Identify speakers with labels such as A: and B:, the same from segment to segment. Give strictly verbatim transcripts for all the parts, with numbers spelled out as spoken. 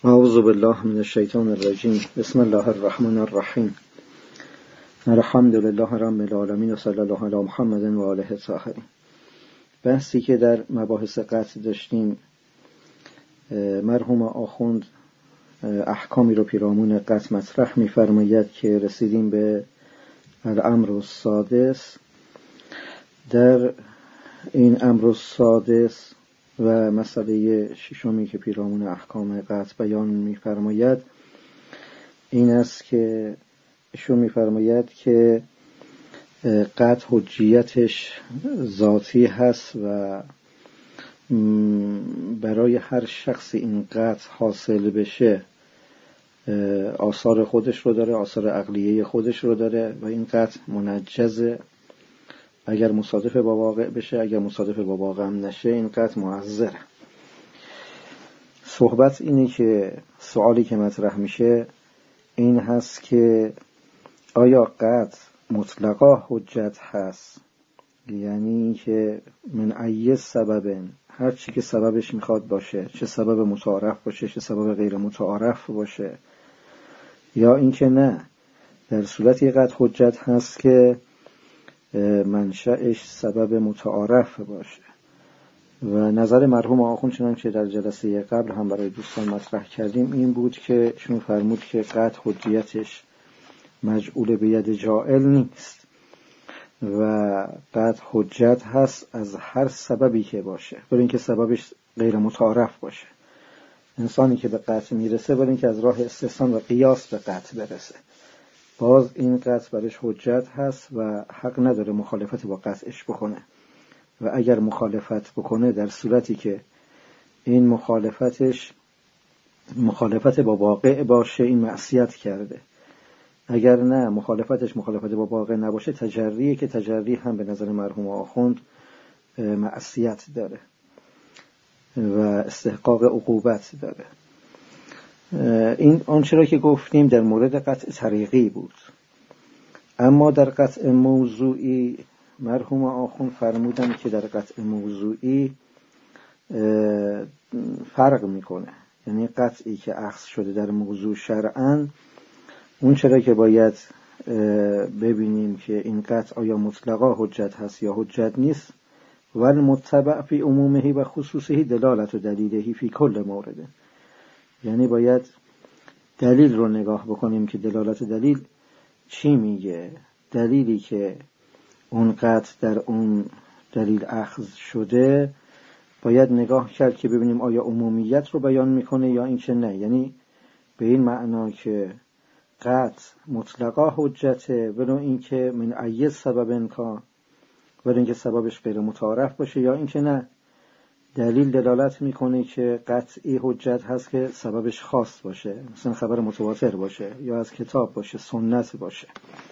A: اعوذ بالله من الشیطان الرجیم. بسم الله الرحمن الرحیم. الحمد لله رب العالمین و صلی الله علی محمد و آله الطاهرین. بحثی که در مباحث قطع داشتیم، مرحوم آخوند احکامی رو پیرامون قطع مطرح می‌فرماید که رسیدیم به الامر السادس. در این امر السادس و مسئله ششمی که پیرامون احکام قطع بیان می‌فرماید این است که ایشون می‌فرماید که قطع حجیتش ذاتی هست و برای هر شخصی این قطع حاصل بشه آثار خودش رو داره، آثار عقلیه خودش رو داره و این قطع منجزه. اگر مصادف با واقع بشه، اگر مصادف با واقع هم نشه، این قطع معذره. صحبت اینه که سوالی که مطرح میشه این هست که آیا قطع مطلقا حجت هست؟ یعنی که من ای سبب، هر چی که سببش میخواد باشه، چه سبب متعارف باشه چه سبب غیر متعارف باشه، یا اینکه نه، در صورتی قطع حجت هست که منشأش سبب متعارف باشه. و نظر مرحوم آخوند چنان که در جلسه قبل هم برای دوستان مطرح کردیم این بود که شون فرمود که قطع حجیتش مجعول به ید جائل نیست و قطع حجت هست از هر سببی که باشه، برای اینکه سببش غیر متعارف باشه. انسانی که به قطع میرسه برای اینکه از راه استحسان و قیاس به قطع برسه، باز این قطع برش حجت هست و حق نداره مخالفت با قطعش بکنه. و اگر مخالفت بکنه در صورتی که این مخالفتش مخالفت با واقع باشه، این معصیت کرده. اگر نه مخالفتش مخالفت با واقع نباشه، تجریه که تجری هم به نظر مرحوم آخوند معصیت داره و استحقاق عقوبت داره. این آنچه را که گفتیم در مورد قطع طریقی بود. اما در قطع موضوعی مرحوم آخوند فرمودن که در قطع موضوعی فرق میکنه. یعنی قطعی که اخذ شده در موضوع شرعاً، اون چرا که باید ببینیم که این قطع آیا مطلقا حجت هست یا حجت نیست. ول متبع فی عمومه و خصوصه دلالت و دلیله فی کل مورد. یعنی باید دلیل رو نگاه بکنیم که دلالت دلیل چی میگه. دلیلی که اون قطع در اون دلیل اخذ شده باید نگاه کرد که ببینیم آیا عمومیت رو بیان میکنه یا این چه نه. یعنی به این معنا که قطع مطلقا حجته ولو این که من ای سبب کان، ولو این که سببش غیر متعارف باشه، یا این که نه، دلیل دلالت میکنه که قطعی حجت هست که سببش خاص باشه، مثلا خبر متواتر باشه یا از کتاب باشه، سنت باشه.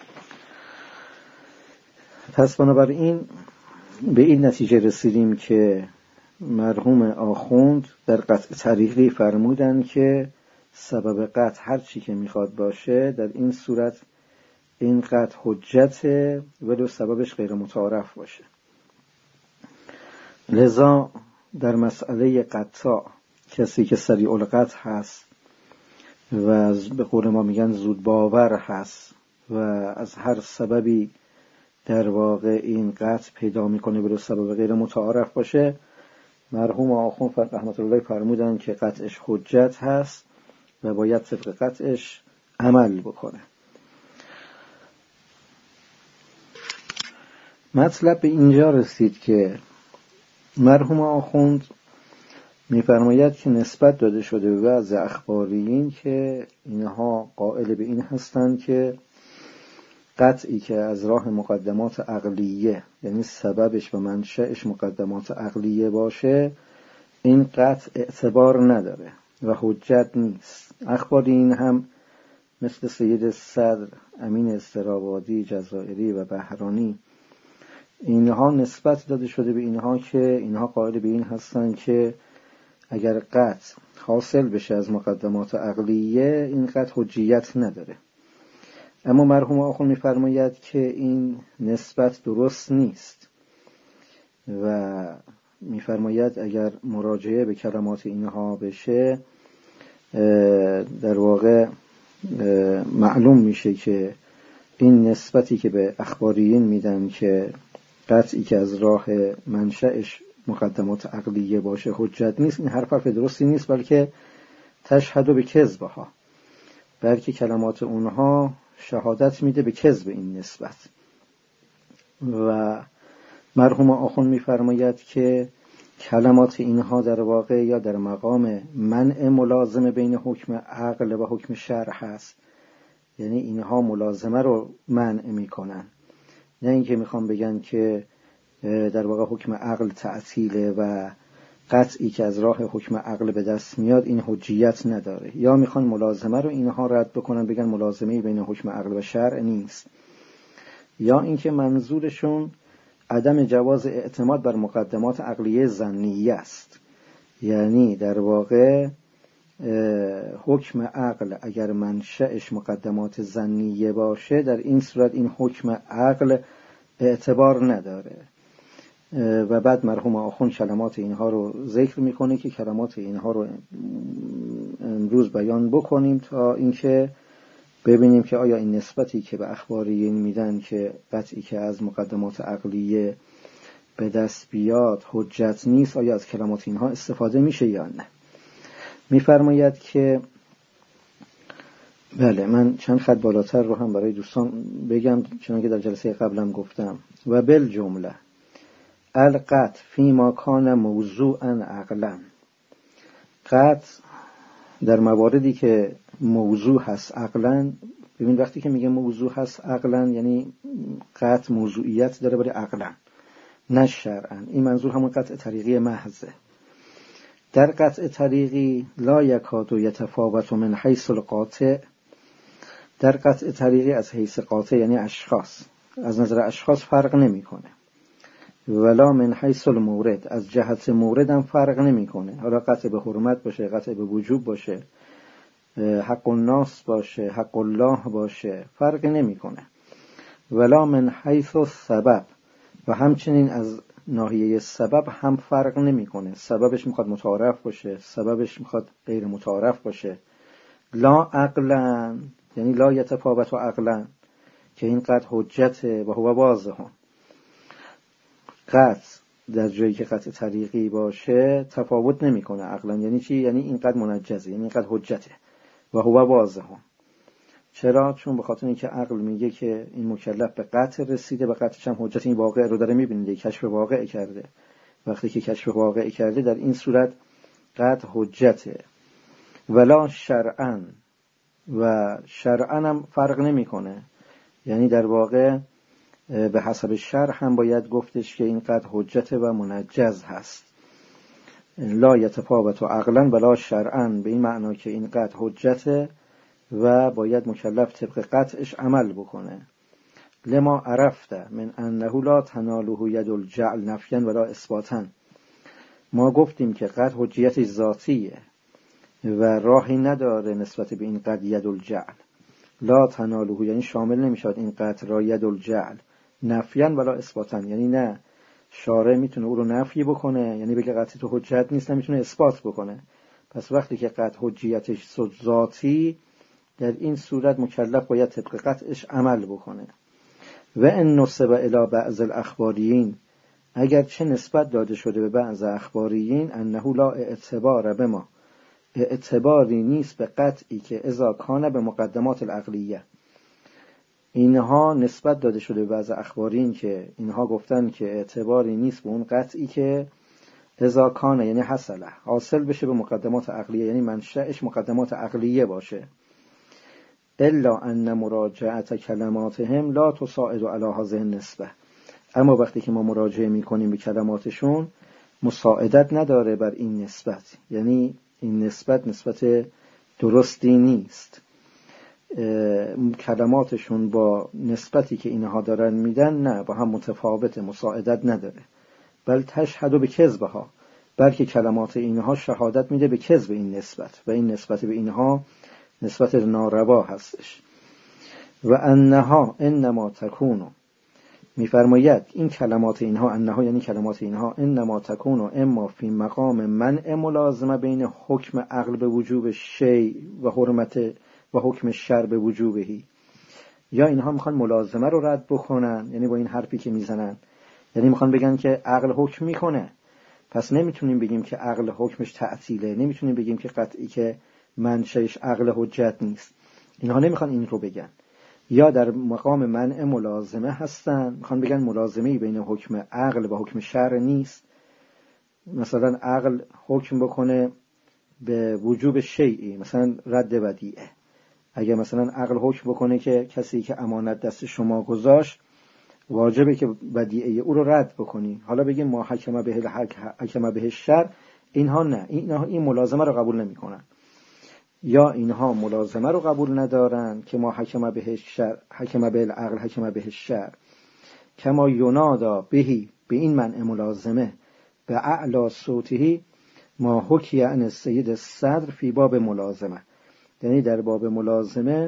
A: پس بنابراین به این نتیجه رسیدیم که مرحوم آخوند در قطع طریقی فرمودن که سبب قطع هر چی که میخواد باشه، در این صورت این قطع حجته ولو سببش غیر متعارف باشه. لذا در مسئله قطع کسی که سریع القطع هست و به قول ما میگن زود باور هست و از هر سببی در واقع این قطع پیدا میکنه ولو سبب غیر متعارف باشه، مرحوم آخوند رحمت الله فرمودن که قطعش حجت هست و باید طبق قطعش عمل بکنه. مطلب به اینجا رسید که مرحوم آخوند می‌فرماید که نسبت داده شده به بعض اخباریین که اینها قائل به این هستند که قطعی که از راه مقدمات عقلیه، یعنی سببش و منشأش مقدمات عقلیه باشه، این قطع اعتبار نداره و حجت نیست. اخباریین هم مثل سید صدر، امین استرابادی، جزائری و بهرانی، اینها نسبت داده شده به اینها که اینها قائل به این هستن که اگر قطع حاصل بشه از مقدمات عقلیه، این قطع حجیت نداره. اما مرحوم آخوند می‌فرماید که این نسبت درست نیست و می‌فرماید اگر مراجعه به کلمات اینها بشه در واقع معلوم میشه که این نسبتی که به اخباریین میدن که قطعی که از راه منشأش مقدمات عقلیه باشه حجت نیست، این حرف حرف درستی نیست، بلکه تشهد به کذبها، بلکه کلمات اونها شهادت میده به کذب این نسبت. و مرحوم آخوند میفرماید که کلمات اینها در واقع یا در مقام منع ملازمه بین حکم عقل و حکم شرع هست، یعنی اینها ملازمه رو منع میکنن، نه اینکه میخوان بگن که در واقع حکم عقل تعطیله و قطعی که از راه حکم عقل به دست میاد این حجیت نداره، یا میخوان ملازمه رو اینها رد بکنن بگن ملازمه بین حکم عقل و شرع نیست، یا اینکه منظورشون عدم جواز اعتماد بر مقدمات عقلیه ظنیه است، یعنی در واقع حکم عقل اگر منشأش مقدمات ظنیه باشه در این صورت این حکم عقل اعتبار نداره. و بعد مرحوم آخوند کلمات اینها رو ذکر میکنه که کلمات اینها رو امروز بیان بکنیم تا اینکه ببینیم که آیا این نسبتی که به اخباریین میدن که قطعی که از مقدمات عقلیه به دست بیاد حجت نیست، آیا از کلمات اینها استفاده میشه یا نه. میفرماید که بله، من چند خط بالاتر رو هم برای دوستان بگم چنانکه در جلسه قبلم گفتم. و بل جمله القطع فیما کان موضوعا عقلا، قطع در مواردی که موضوع هست عقلا. ببین وقتی که میگه موضوع هست عقلا یعنی قطع موضوعیت داره برای عقلا نه شرعا، این منظور همون قطع طریقی محضه. در قطع طریقی لا یکاد یتفاوت من حیث القاطع، در قطع طریقی از حیث قاطع یعنی اشخاص، از نظر اشخاص فرق نمیکنه، ولا من حیث المورد، از جهت مورد هم فرق نمیکنه، حالا قطع به حرمت باشه، قطع به وجوب باشه، حق الناس باشه، حق الله باشه، فرق نمیکنه. ولا من حیث السبب، و همچنین از ناحیه سبب هم فرق نمیکنه، سببش میخواد متعارف باشه، سببش میخواد غیر متعارف باشه. لا عقلا یعنی لا یتفاوت و عقلا، که این قطع حجته و هو واضح. قطع در جایی که قطع طریقی باشه تفاوت نمیکنه عقلا، یعنی چی؟ یعنی این قطع منجزه، یعنی این قطع حجته و هو واضح. چرا؟ چون به خاطر اینکه عقل میگه که این مکلف به قطع رسیده و قطعش هم حجت، این واقع رو داره میبینه، کشف واقع کرده. وقتی که کشف واقع کرده در این صورت قطع حجته. ولا شرعا، و شرعا هم فرق نمیکنه، یعنی در واقع به حسب شرع هم باید گفتش که این قطع حجته و منجز هست. لا یتفاوت و عقلا ولا شرعا، به این معنا که این قطع حجته و باید مکلف طبق قطعش عمل بکنه. لما عرفته من انه لا تناله ید الجعل نفیا ولا اثباتا، ما گفتیم که قطع حجیتش ذاتیه و راهی نداره نسبت به این قطع ید الجعل. لا تناله یعنی شامل نمیشود این قطع را ید الجعل نفیا ولا اثباتا، یعنی نه شارع میتونه او رو نفی بکنه، یعنی بگه قطع تو حجت نیست، نمیتونه اثبات بکنه. پس وقتی که قطع حجیتش ذاتی، در این صورت مکلف باید طبق قطعش عمل بکنه. و ان نسب الی بعض الاخباریین، اگر چه نسبت داده شده به بعض اخباریین، انه لا اعتبار به ما، اعتباری نیست به قطعی که اذا کان به مقدمات العقلیه. اینها نسبت داده شده به بعض اخباریین که اینها گفتن که اعتباری نیست به اون قطعی که اذا کان یعنی حصله، حاصل بشه به مقدمات عقلیه، یعنی منشأش مقدمات عقلیه باشه. الا ان مراجعت کلماتهم لا تساعد علی هذه النسبه، اما وقتی که ما مراجعه میکنیم به کلماتشون مساعدت نداره بر این نسبت، یعنی این نسبت نسبت درستی نیست. کلماتشون با نسبتی که اینها دارن میدن نه، با هم متفاوته، مساعدت نداره. بل تشهد به کذبها، بلکه کلمات اینها شهادت میده به کذب این نسبت، و این نسبت به اینها نسبت ناروا هستش. و انها انما تکونو، میفرماید این کلمات اینها انها یعنی کلمات اینها انما تکون و اما فی مقام منع ملازمه بین حکم عقل به وجوب شیء و حرمت و حکم شرع به وجوبهی. یا اینها میخوان ملازمه رو رد بکنن، یعنی با این حرفی که میزنن یعنی میخوان بگن که عقل حکم میکنه، پس نمیتونیم بگیم که عقل حکمش تعطیله، نمیتونیم بگیم که قطعی که منشأش عقل حجت نیست. اینها نمیخوان این رو بگن. یا در مقام منع ملازمه هستن، میخوان بگن ملازمه‌ای بین حکم عقل و حکم شرع نیست. مثلا عقل حکم بکنه به وجوب شیئی، مثلا رد ودیعه. اگه مثلا عقل حکم بکنه که کسی که امانت دست شما گذاشت واجبه که ودیعه او رو رد بکنی، حالا بگیم ما حکم به حکم به شرع، اینها نه، اینها این ملازمه رو قبول نمیکنن. یا اینها ملازمه رو قبول ندارن که ما حکم به شرع حکم به العقل حکم به شرع کما ینادا بهی، به این منع ملازمه به اعلی صوتهی ما حکی عن السید صدر فی باب ملازمه. یعنی در باب ملازمه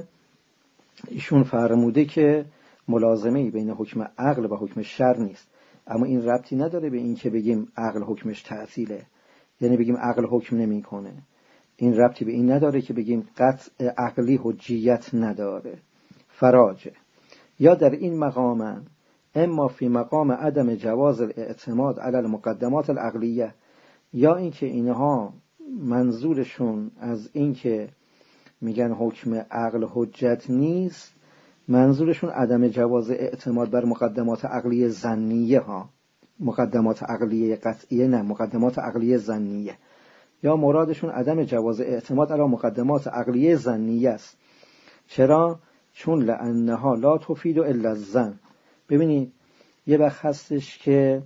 A: ایشون فرموده که ملازمه بین حکم عقل و حکم شرع نیست، اما این ربطی نداره به این که بگیم عقل حکمش تعطیله، یعنی بگیم عقل حکم نمیکنه. این ربطی به این نداره که بگیم قطع عقلی حجیت نداره. فراجه. یا در این مقام اما فی مقام عدم جواز الاعتماد علی المقدمات العقلیه، یا اینکه اینها منظورشون از این که میگن حکم عقل حجت نیست، منظورشون عدم جواز اعتماد بر مقدمات عقلی ظنیه ها، مقدمات عقلیه قطعیه نه، مقدمات عقلی ظنیه. یا مرادشون عدم جواز اعتماد علی مقدمات عقلیه ظنیه است. چرا؟ چون لانها لا تفید الا الظن. ببینید یه وقت هستش که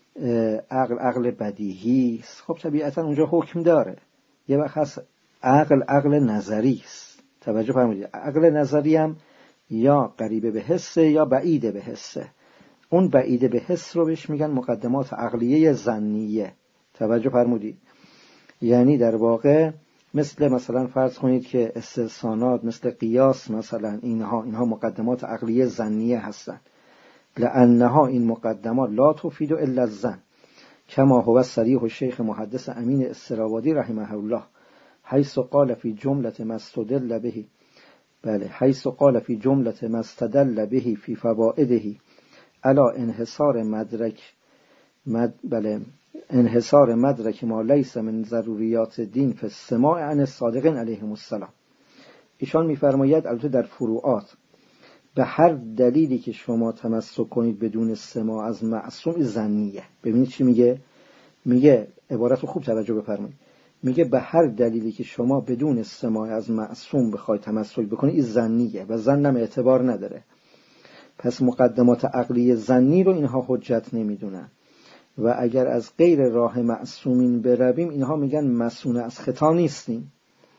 A: عقل عقل بدیهی است، خب طبیعتا اونجا حکم داره. یه وقت هست عقل عقل نظری است. توجه فرمودید، عقل نظری هم یا قریب به حسه یا بعید به حسه. اون بعید به حس رو بهش میگن مقدمات عقلیه ظنیه. توجه فرمودید، یعنی در واقع مثل مثلا فرض کنید که استحسانات مثل قیاس مثلا، اینها اینها مقدمات عقلیه ظنیه هستند. لانها این مقدمات لا تفید الا الظن کما هو صریح الشیخ محدث امین استرابادی رحمه الله حیث قال فی جمله ما استدل به، بله حیث قال فی جمله ما استدل به فی فوائده الا انحصار مدرک مد بله انحصار مدرک ما لیس من ضروریات دین فی السماع عن الصادقین علیهم السلام. ایشان میفرماید البته در فروعات به هر دلیلی که شما تمسک کنید بدون سماع از معصوم ظنیه. ببینید چی میگه؟ میگه عبارت رو خوب توجه بفرمایید، میگه به هر دلیلی که شما بدون سماع از معصوم بخواید تمسک بکنید این ظنیه و ظنم اعتبار نداره. پس مقدمات عقلی ظنی رو اینها حجت نمیدونن و اگر از غیر راه معصومین برویم اینها میگن مسئول از خطا نیستیم.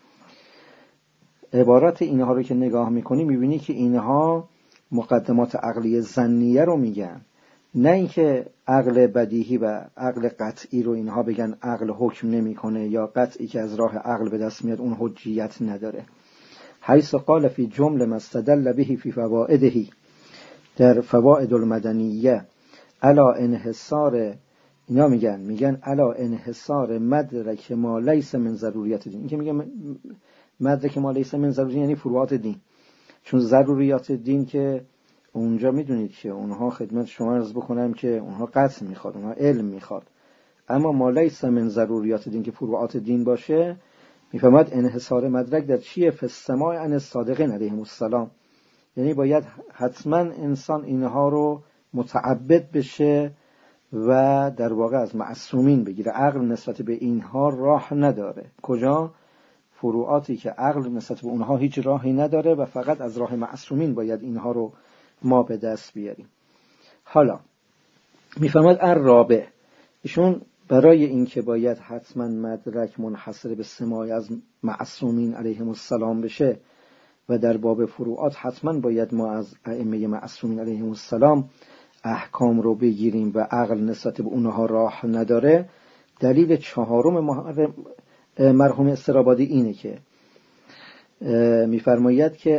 A: عبارت اینها رو که نگاه میکنی میبینی که اینها مقدمات عقلی ظنیه رو میگن، نه اینکه عقل بدیهی و عقل قطعی رو اینها بگن عقل حکم نمیکنه یا قطعی که از راه عقل به دست میاد اون حجیت نداره. حیث قال فی جمله ما استدل به فی فوائده، در فوائد المدنیه الا انحصار، اینا میگن میگن الا انحصار مدرک ما لیس من ضروریات دین. این که میگه مدرک ما لیس من ضروری یعنی فروعات دین، چون ضروریات دین که اونجا میدونید که اونها خدمت شما عرض بکنم که اونها قطع میخواد، اونها علم میخواد، اما ما لیس من ضروریات دین که فروعات دین باشه، میفهمد انحصار مدرک در چیه؟ فی السماع عن الصادقین علیهم السلام. یعنی باید حتما انسان اینها رو متعبد بشه و در واقع از معصومین بگیره. عقل نسبت به اینها راه نداره. کجا؟ فروعاتی که عقل نسبت به اونها هیچ راهی نداره و فقط از راه معصومین باید اینها رو ما به دست بیاریم. حالا میفهمد الرابع، ایشون برای این که باید حتما مدرک منحصر به سماع از معصومین علیهم السلام بشه و در باب فروعات حتما باید ما از ائمه معصومین علیهم السلام احکام رو بگیریم و عقل نسبت به اونها راه نداره، دلیل چهارم مرحوم استرابادی اینه که میفرماید که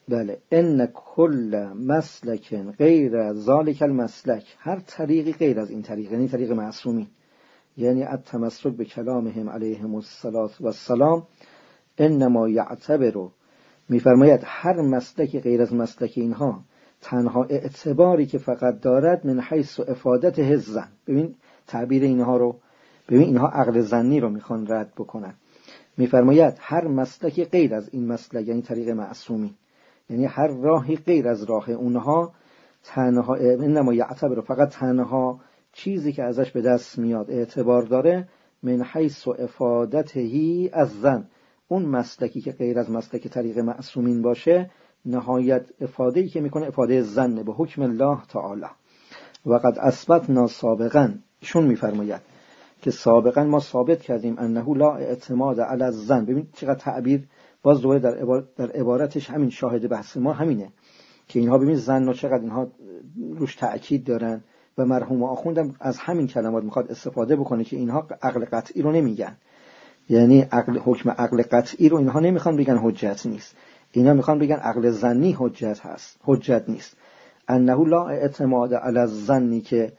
A: بله ان کل مسلک غیر ذالک المسلک، هر طریقی غیر از این طریق، یعنی طریق معصومین، یعنی التمسک به کلامهم علیهم الصلاة و السلام، انما یعتبر، میفرماید هر مسلک غیر از مسلک اینها تنها اعتباری که فقط دارد من حیث افادت الظن. ببین تعبیر اینها رو، ببین اینها عقل ظنی رو میخوان رد بکنن. میفرماید هر مسلک غیر از این مسلک، یعنی طریق معصومی، یعنی هر راهی غیر از راه اونها، تنها انما یعتبر، فقط تنها چیزی که ازش به دست میاد اعتبار داره من حیث افادته الظن، اون مسلکی که غیر از مسلک طریق معصومین باشه نهایت افاده‌ای که میکنه افاده ظن به حکم الله تعالی. و قد اثبتنا سابقا، ایشون میفرماید که سابقا ما ثابت کردیم انه لا اعتماد علی الظن. ببین چقدر تعبیر، باز دوباره در عبارت در عبارتش همین شاهد بحث ما همینه که اینها ببین ظن و چقدر اینها روش تأکید دارن و مرحوم آخوندم از همین کلمات میخواد استفاده بکنه که اینها عقل قطعی رو نمیگن، یعنی عقل حکم عقل قطعی رو اینها نمیخوان بگن حجت نیست، اینا میخوان بگن عقل ظنی حجت هست، حجت نیست. انه لا اعتماد علی الظنی که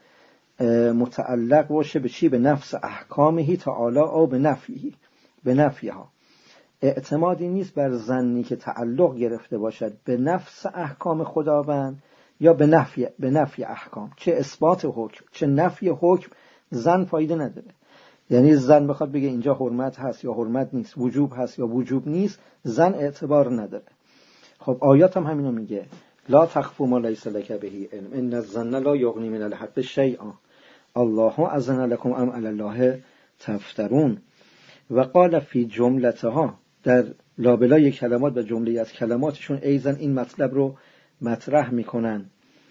A: متعلق باشه به چی؟ به نفس احکامه تعالی او به نفیه، به نفیها. اعتمادی نیست بر ظنی که تعلق گرفته باشد به نفس احکام خداوند یا به نفی به نفی احکام، چه اثبات حکم چه نفی حکم ظن فایده نداره. یعنی ظن بخواد بگه اینجا حرمت هست یا حرمت نیست، وجوب هست یا وجوب نیست، ظن اعتبار نداره. خب آیات هم همینو میگه، لا تخف ما لیس لک به علم ان الظن لا یغنی من الحق شیئا الله اذن لكم ام علی الله تفترون. و قال فی جملتها، در لابلای کلمات و جمله از کلماتشون ایزن این مطلب رو مطرح میکنن،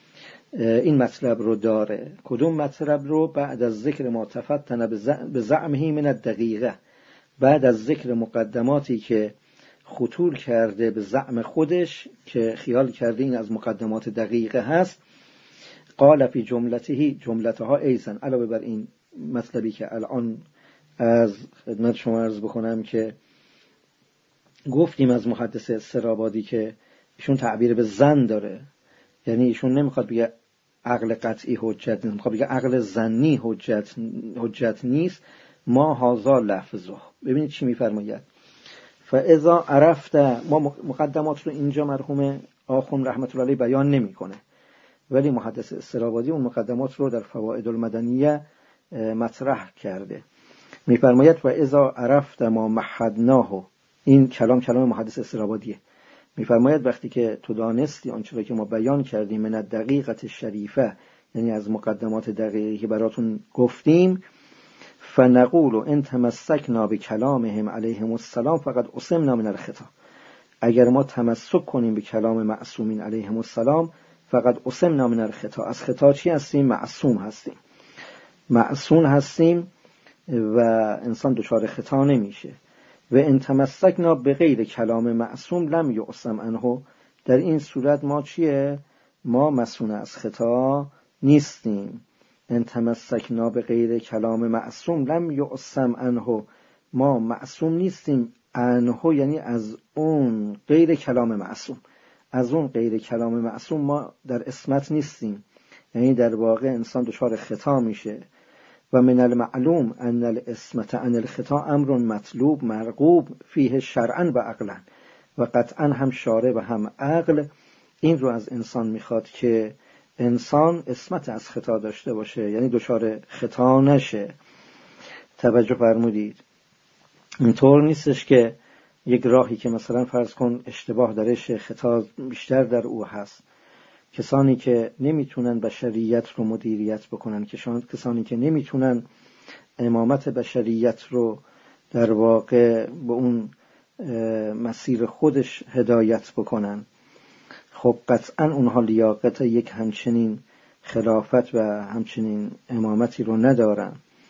A: این مطلب رو داره. کدوم مطلب رو؟ بعد از ذکر ما تفتن به زعمه من الدقیقه، بعد از ذکر مقدماتی که خطور کرده به زعم خودش که خیال کرده این از مقدمات دقیقه هست، قال فی جملته جملتها ایزن، علاوه بر این مطلبی که الان از خدمت شما عرض بکنم که گفتیم از محدث استرابادی که ایشون تعبیر به ظن داره، یعنی ایشون نمیخواد بگه عقل قطعی حجت نیست، میخواد بگه عقل ظنی حجت حجت نیست. ما هازا لفظه، ببینید چی میفرماید. فاذا عرفت، ما مقدمات رو اینجا مرحوم آخوند رحمت الله علیه بیان نمیکنه، ولی محدث استرابادی اون مقدمات رو در فوائد المدنیه مطرح کرده. میفرماید و اذا عرفت ما مهدناه، این کلام کلام محدث استرابادیه. میفرماید وقتی که تو دانستی آنچه که ما بیان کردیم من الدقیقه شریفه، یعنی از مقدمات دقیقی که براتون گفتیم، فنقول ان تمسکنا بکلامهم علیهم السلام فقد اصمنا من الخطا، اگر ما تمسک کنیم به کلام معصومین علیهم السلام فقد اصمنا من الخطا، از خطا چی هستیم؟ معصوم هستیم، معصوم هستیم و انسان دچار خطا نمیشه. و ان تمسکنا به غیر کلام معصوم لم یعصم عنه، در این صورت ما چیه؟ ما معصوم از خطا نیستیم. ان تمسکنا به غیر کلام معصوم لم یعصم عنه، ما معصوم نیستیم. عنه یعنی از اون غیر کلام معصوم، از اون غیر کلام معصوم ما در عصمت نیستیم، یعنی در واقع انسان دچار خطا میشه. و من المعلوم ان العصمت عن الخطا امر مطلوب مرغوب فیه شرعا و عقلا، و قطعا هم شارع و هم عقل این رو از انسان میخواد که انسان عصمت از خطا داشته باشه، یعنی دچار خطا نشه. توجه فرمودید؟ اینطور نیستش که یک راهی که مثلا فرض کن اشتباه درش، خطا بیشتر در او هست، کسانی که نمیتونن بشریت رو مدیریت بکنن، کسانی که نمیتونن امامت بشریت رو در واقع به اون مسیر خودش هدایت بکنن، خب قطعا اونها لیاقت یک همچنین خلافت و همچنین امامتی رو ندارن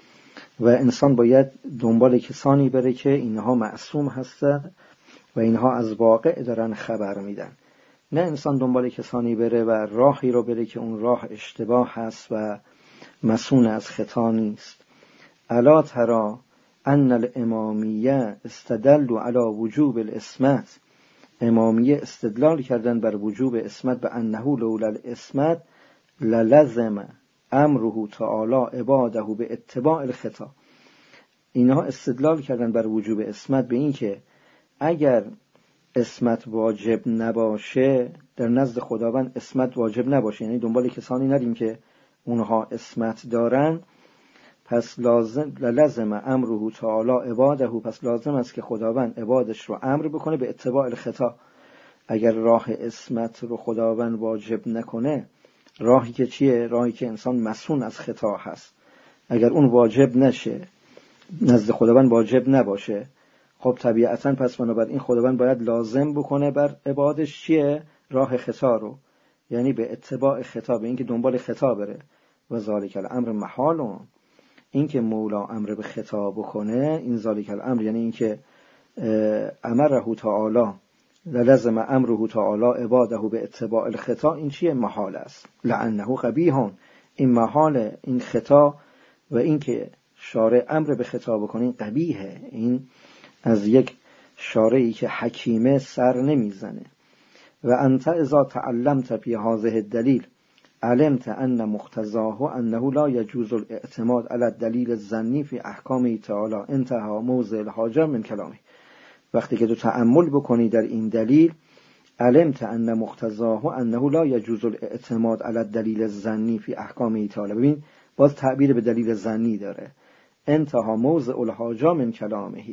A: و انسان باید دنبال کسانی بره که اینها معصوم هستند و اینها از واقع دارن خبر میدن، نه انسان دنبال کسانی بره و راهی رو بره که اون راه اشتباه هست و مسون از خطا نیست. الا ترى ان الامامیه استدلوا علی وجوب العصمت، امامیه استدلال کردن بر وجوب اسمت به انه لولا الاسمت للزم امره تعالی عباده به اتباع الخطا. اینها استدلال کردن بر وجوب اسمت به این که اگر اسمت واجب نباشه، در نزد خداوند اسمت واجب نباشه، یعنی دنبال کسانی نریم که اونها اسمت دارن، پس لازم لازم امره تعالی عباده، پس لازم است که خداوند عبادش رو امر بکنه به اتباع الخطا. اگر راه اسمت رو خداوند واجب نکنه، راهی که چیه؟ راهی که انسان مسئول از خطا هست، اگر اون واجب نشه، نزد خداوند واجب نباشه، خب طبیعتاً پس بنابراین خداوند باید لازم بکنه بر عبادش چیه؟ راه خطا رو، یعنی به اتباع خطا، به اینکه دنبال خطا بره. و ذالک الامر محال، اینکه مولا امر به خطا بکنه، این ذالک الامر یعنی اینکه امره تعالی لازم امره تعالی عباده به اتباع الخطا، این چیه؟ محال است. لعنه قبیح، این محال، این خطا و اینکه شارع امر به خطا بکنه این قبیحه، این از یک شارعی که حکیمه سر نمیزنه. و انت اذا تعلمت فی هذه الدلیل علمت ان مقتضاه انه لا يجوز الاعتماد على الدلیل الظنی فی احکام تعالی انتهى موضع الحاجه من کلامه. وقتی که تو تأمل بکنی در این دلیل، علمت ان مقتضاه انه لا يجوز الاعتماد على الدلیل الظنی فی احکام تعالی. ببین باز تعبیر به دلیل ظنی داره، انتهى موضع الحاجه من کلامه.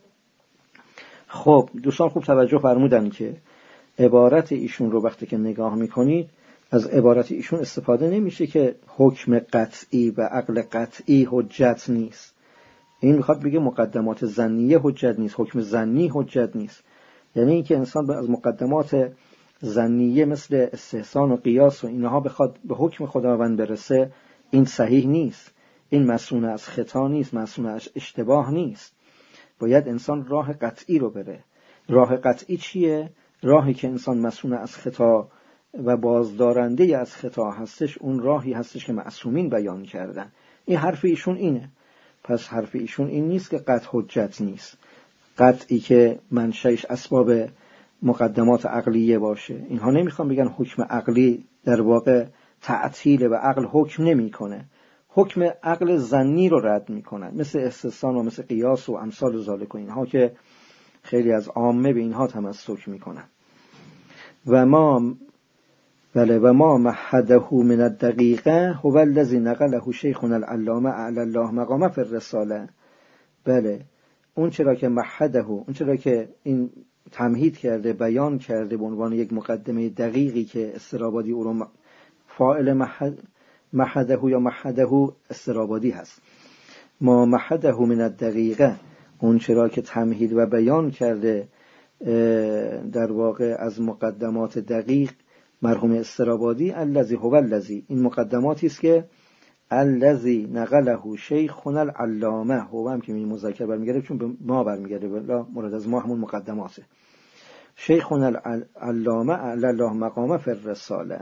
A: خب دوستان خوب توجه فرمودن که عبارت ایشون رو وقتی که نگاه میکنید، از عبارت ایشون استفاده نمیشه که حکم قطعی و عقل قطعی حجت نیست. این میخواد بگه مقدمات ظنیه حجت نیست، حکم ظنی حجت نیست. یعنی اینکه انسان از مقدمات ظنیه مثل استحسان و قیاس و اینها بخواد به حکم خداوند برسه، این صحیح نیست، این مسئول از خطا نیست، مسئول از اشتباه نیست. باید انسان راه قطعی رو بره. راه قطعی چیه؟ راهی که انسان مسئول از خطا و بازدارنده از خطا هستش، اون راهی هستش که معصومین بیان کردن. این حرف ایشون اینه. پس حرف ایشون این نیست که قطع حجت نیست، قطعی که منشأش اسباب مقدمات عقلیه باشه. اینها نمیخوان بگن حکم عقلی در واقع تعطیل و عقل حکم نمیکنه، حکم عقل ظنی رو رد میکنن، مثل استحسان و مثل قیاس و امثال ذالک و اینها که خیلی از عامه به اینها تمسک میکنن. و ما بله و ما محده من الدقیقه هو الذی نقله شیخنا العلامه اعلی الله مقامه فی الرساله. بله اون چرا که محده، اون چرا که این تمهید کرده، بیان کرده به عنوان یک مقدمه دقیقی که استرابادی او رو فاعل محد محده یا محده استرابادی هست. ما محده من الدقیقه، اون چرا که تمهید و بیان کرده در واقع از مقدمات دقیق مرحوم استرابادی، الذی هو الذی، این مقدماتی است که الذی نقله شیخنا العلامه، هو هم که می مذکر برمیگرده چون به ما برمیگرده، بلا مراد از ما همون مقدماته. شیخنا العلامه اعلی الله مقامه فی الرساله.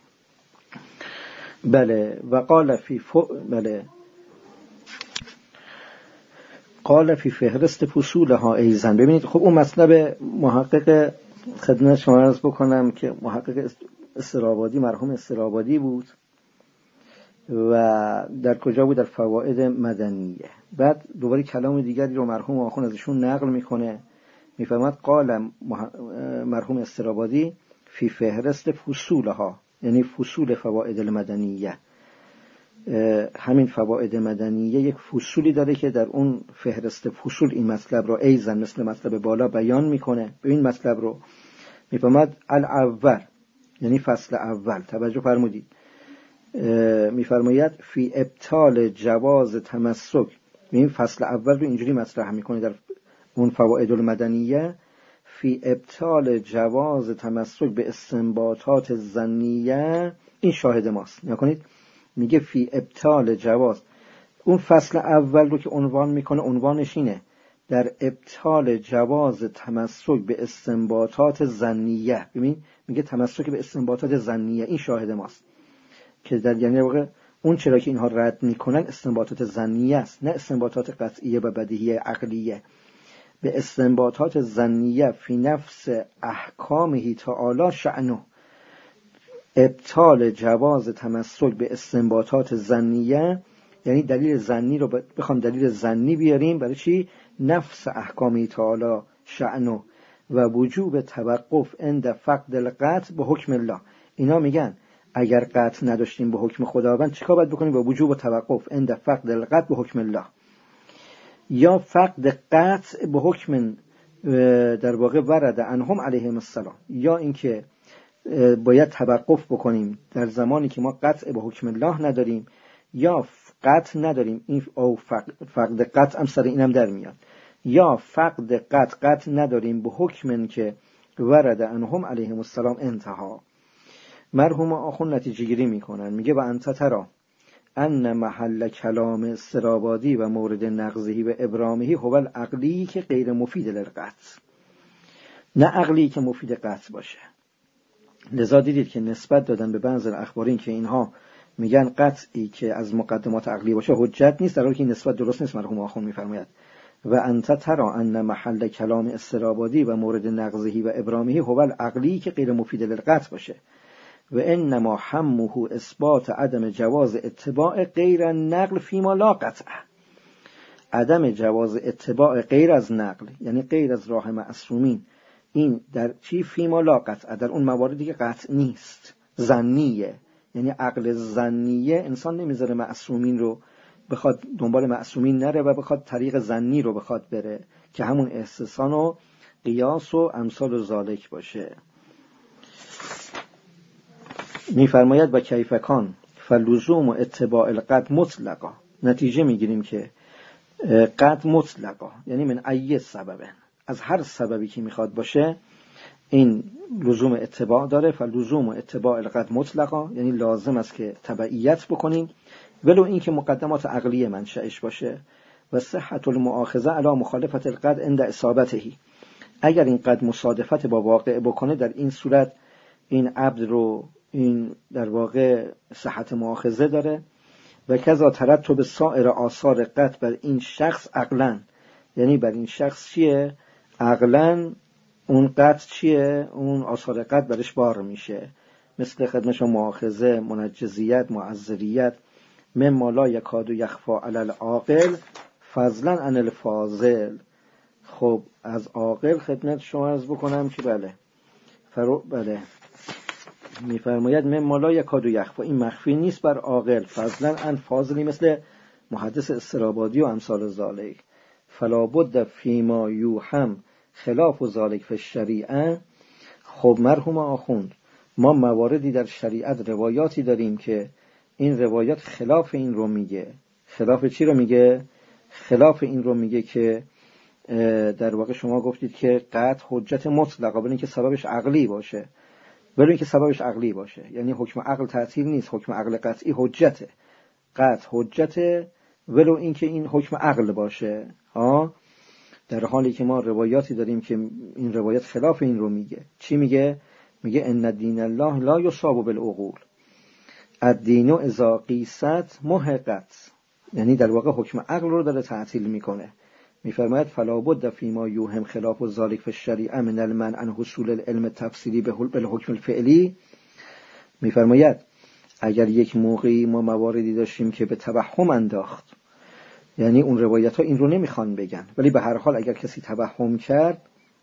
A: بله و قال فی ف... بله قال فی فهرست فصولها ایزن. ببینید خب اون مطلب محقق خدمت شما عرض بکنم که محقق استرابادی مرحوم استرابادی بود و در کجا بود؟ در فوائد مدنیه. بعد دوباره کلام دیگری رو مرحوم آخون ازشون نقل میکنه، میفهمد قال مرحوم استرابادی فی فهرست فصولها، یعنی فصول فوائد المدنیه. همین فوائد مدنیه یک فصولی داره که در اون فهرست فصول این مطلب رو ایزن مثل مطلب بالا بیان میکنه. به این مطلب رو میفهمد الاول، یعنی فصل اول. توجه فرمودید میفرماید فی ابطال جواز تمسک، این فصل اول رو اینجوری مطرح میکنه در اون فوائد المدنیه، فی ابطال جواز تمسک به استنباطات ظنیه. این شاهد ماست، نکنید میگه فی ابطال جواز. اون فصل اول رو که عنوان میکنه، عنوانش اینه در ابطال جواز تمسک به استنباطات ظنیه. ببین میگه تمسک به استنباطات ظنیه، این شاهد ماست که در یعنی واقع اون چرا که اینها رد میکنن استنباطات ظنیه است، نه استنباطات قطعیه و بدیهی عقلیه. به استنباطات ظنیه فی نفس احکامه تعالی شأنه، ابطال جواز تمسک به استنباطات ظنیه، یعنی دلیل ظنی رو بخوام دلیل ظنی بیاریم برای چی؟ نفس احکامه تعالی شأنه و وجوب توقف عند فقد القطع به حکم الله. اینا میگن اگر قطع نداشتیم به حکم خداوند چیکار باید بکنیم؟ با وجوب توقف عند فقد القطع به حکم الله، یا فقد قطع به حکم در واقع ورد عنهم علیهم السلام، یا اینکه باید توقف بکنیم در زمانی که ما قطع به حکم الله نداریم یا قطع نداریم، این او فقد قطع هم سر اینم در میاد، یا فقد قطع قطع نداریم به حکم که ورد عنهم علیهم السلام انتها. مرحوم آخوند نتیجه گیری میکنن، میگه و انت ترا ان محل کلام استرابادی و مورد نقضهی و ابرامی هو العقلی که غیر مفید للقطع، نه عقلی که مفید قطع باشه. لذا دیدید که نسبت دادن به بعض الاخبارین که اینها میگن قطعی که از مقدمات عقلی باشه حجت نیست، در حالی که این نسبت درست نیست. مرحوم آخوند میفرماید و انت ترا ان محل کلام استرابادی و مورد نقضهی و ابرامی هو العقلی که غیر مفید للقطع باشه و انما همه اثبات عدم جواز اتباع غیر نقل فیما لا قطع. عدم جواز اتباع غیر از نقل یعنی غیر از راه معصومین، این در چی؟ فیما لا قطع، در اون مواردی که قطع نیست، ظنیه، یعنی عقل ظنیه انسان نمیذاره معصومین رو بخواد دنبال معصومین نره و بخواد طریق ظنی رو بخواد بره که همون استحسان و قیاس و امثال و ذالک باشه. میفرماید و کیفکان فلزوم و اتباع القطع مطلقا، نتیجه میگیریم که قطع مطلقا یعنی من ای سببه، از هر سببی که میخواد باشه این لزوم اتباع داره. فلزوم و اتباع القطع مطلقا یعنی لازم است که تبعیت بکنیم ولو این که مقدمات عقلی منشأش باشه. و صحت المؤاخذه علی مخالفت القطع عند اصابته، اگر این قطع مصادفت با واقع بکنه در این صورت این عبد رو این در واقع صحت مؤاخذه داره. و کذا ترتب سایر آثار قطع بر این شخص عقلن، یعنی بر این شخص چیه؟ عقلن اون قطع چیه؟ اون آثار قطع برش بار میشه، مثل خدمت مؤاخذه، منجزیت، معذریت، مما لا یکاد یخفا علی العاقل فضلا عن الفاضل. خب از عاقل خدمت شما عرض بکنم که بله فرو بله میفرماید مما لا یکاد یخفا، این مخفی نیست بر عاقل، فضلا عن فاضلی مثل محدث استرابادی و امثال ذالک. فلا بد فیما یوهم خلاف ذالک فی الشریعه. خب مرحوم آخوند ما مواردی در شریعت روایاتی داریم که این روایات خلاف این رو میگه. خلاف چی رو میگه؟ خلاف این رو میگه که در واقع شما گفتید که قطع حجت مطلقه بلکه که سببش عقلی باشه، ولی که سببش عقلی باشه یعنی حکم عقل تعطیل نیست، حکم عقل قطعی حجته، قطع حجته ولو این که این حکم عقل باشه ها. در حالی که ما روایاتی داریم که این روایت خلاف این رو میگه. چی میگه؟ میگه ان دین الله لا یصاب بالعقول، الدین اذا قیست محقت، یعنی در واقع حکم عقل رو داره تعطیل میکنه. میفرماید فلا بد فیما یوهم خلاف ذلک فی الشریعه من المنع عن حصول العلم التفصیلی بالحکم الفعلی. میفرماید اگر یک موقعی ما مواردی داشتیم که به توهم انداخت، یعنی اون روایت ها این رو نمیخوان بگن، ولی به هر حال اگر کسی توهم کرد،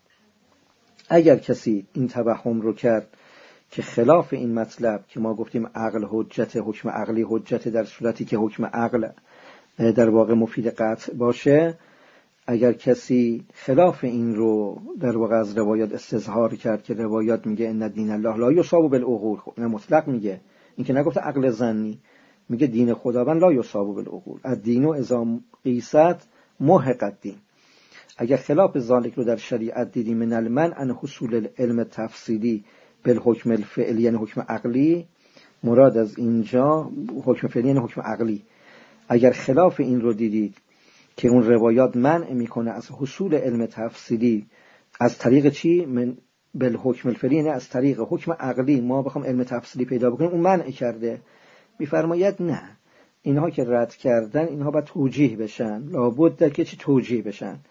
A: اگر کسی این توهم رو کرد که خلاف این مطلب که ما گفتیم عقل حجت، حکم عقلی حجت، در صورتی که حکم عقل در واقع مفید قطع باشه، اگر کسی خلاف این رو در واقع از روایات استظهار کرد که روایات میگه ان دین الله لا یصاب بالعقول، خب نه مطلق میگه، این که نگفته عقل ظنی، میگه دین خداوند لا یصاب بالعقول الدین اذا قیست محق الدین. اگر خلاف ذالک رو در شریعت دیدیم من المنع عن حصول العلم التفصیلی بالحکم الفعلی یعنی حکم عقلی، مراد از اینجا حکم فعلی یعنی حکم عقلی. اگر خلاف این رو دیدید که اون روایات منع میکنه از حصول علم تفصیلی از طریق چی؟ من بالحکم الفعلی یعنی از طریق حکم عقلی ما بخوام علم تفصیلی پیدا بکنیم، اون منع کرده. میفرماید نه، اینها که رد کردن اینها باید توجیه بشن، لابد که چی توجیه بشن.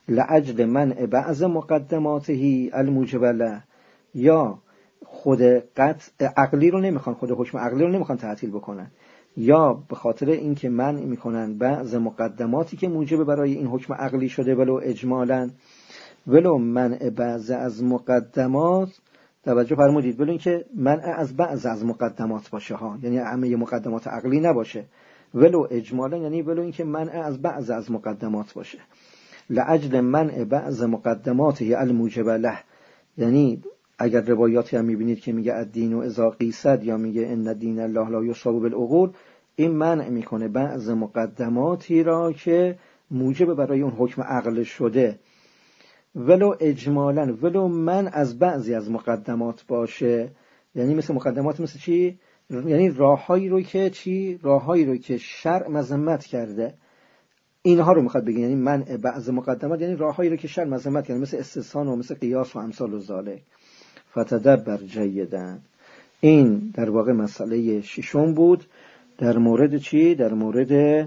A: لعجل منع بعض مقدماته الموجب له، یا خود قطع عقلی رو نمیخوان، خود حکم عقلی رو نمیخوان تعطیل بکنن، یا به خاطر اینکه منع میکنن بعض مقدماتی که موجب برای این حکم عقلی شده ولو اجمالاً، ولو منع بعض از مقدمات، توجه فرمودید، ولو اینکه منع از بعض از مقدمات باشه ها، یعنی همه مقدمات عقلی نباشه، ولو اجمالاً یعنی ولو اینکه منع از بعض از مقدمات باشه. لعجل منع بعض مقدماته الموجب له، یعنی اگر روایاتی هم میبینید که میگه الدین و اذا قیسد یا میگه ان دین الله لا یصاب بالعقول، این منع میکنه بعض مقدماتی را که موجب برای اون حکم عقل شده، ولو اجمالاً، ولو من از بعضی از مقدمات باشه. یعنی مثل مقدمات مثل چی؟ یعنی راههایی رو که چی؟ راههایی رو که شرع مذمت کرده، اینها رو میخواد بگه. یعنی منع بعض مقدمات یعنی راههایی رو که شرع مذمت کرده، مثل استثناء و مثل قیاس و امثال و ذالک. فتدبر جیداً. این در واقع مسئله ششم بود در مورد چی؟ در مورد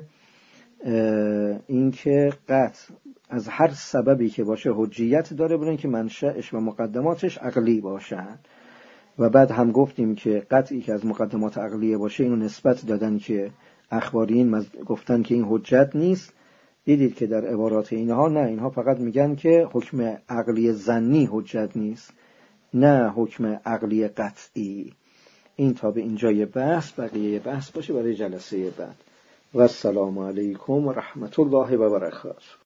A: اینکه قطع از هر سببی که باشه حجیت داره، برای اینکه منشأش و مقدماتش عقلی باشن. و بعد هم گفتیم که قطعی که از مقدمات عقلیه باشه اینو نسبت دادن که اخبارین گفتن که این حجت نیست. دیدید که در عبارات اینها نه، اینها فقط میگن که حکم عقلی ظنی حجت نیست، نه حکم عقلی قطعی. این تا به اینجای بحث، بقیه بحث باشه برای جلسه بعد. و السلام علیکم و رحمت الله و برکاته.